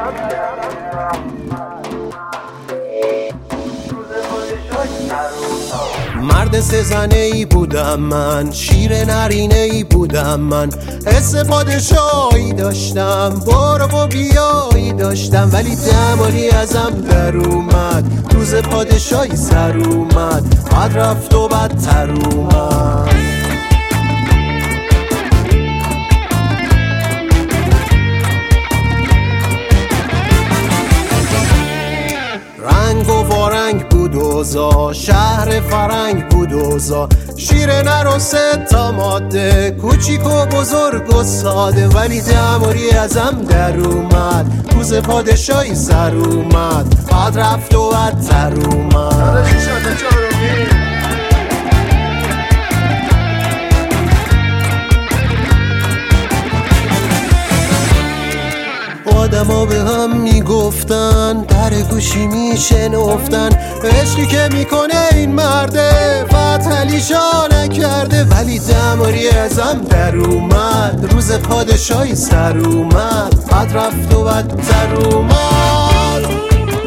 مرد سه‌زنه ای بودم من، شیر نرینه ای بودم من، حس پادشاهی داشتم، برو و بیایی داشتم، ولی دماری ازم در اومد، روز پادشاهی سر اومد، بعد رفت و بدتر اومد. رنگ و وارنگ بود اوضاع، شهر فرنگ بود اوضاع، شیر نر و 3 تا ماده، کوچیک و بزرگ و ساده، ولی دماری ازم در اومد، روز پادشاهی سر اومد، بعد رفت و بدتر اومد. آدما به هم میگفتن، در گوشی میشنفتن، عشقی که میکنه این مرده فتحعلی جا نکرده، ولی دماری ازم در اومد، روز پادشاهی سر اومد، بعد رفت و بدتر اومد.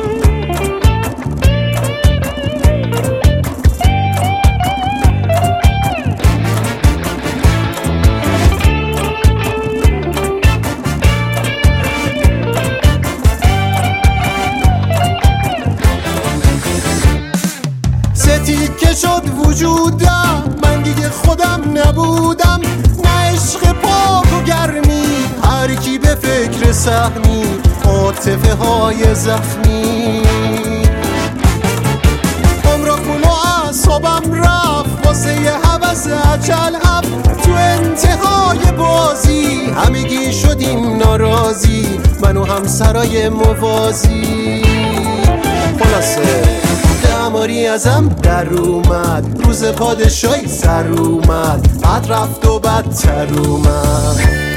تیکه شد وجودم، من دیگه خودم نبودم، نه عشق پاک و گرمی، هر کی به فکر سهمی، عاطفه های زخمی، عمر خون و اعصابم رفت، واسه یه هوس اجل هفت، تو انتهای بازی همگی شدیم ناراضی، من و همسرای موازی. خلاصه دماری ازم در اومد، روز پادشاهی سر اومد، بعد رفت و بدتر اومد.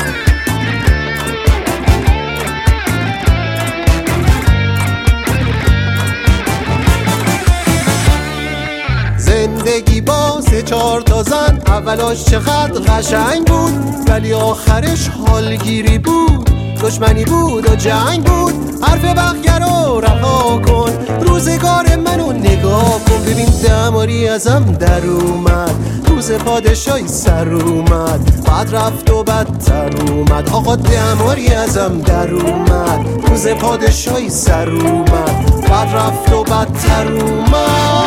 زندگی با 3-4 تا زن، اولاش چقدر قشنگ بود، ولی آخرش حالگیری بود، دشمنی بود و جنگ بود، حرف بقیه رو رها کن، روزگار منو نگاه کن، ببین دماری ازم در اومد، روز پادشاهی سر اومد، بعد رفت و بدتر اومد. آقا دماری ازم در اومد، روز پادشاهی سر اومد، بعد رفت و بدتر اومد.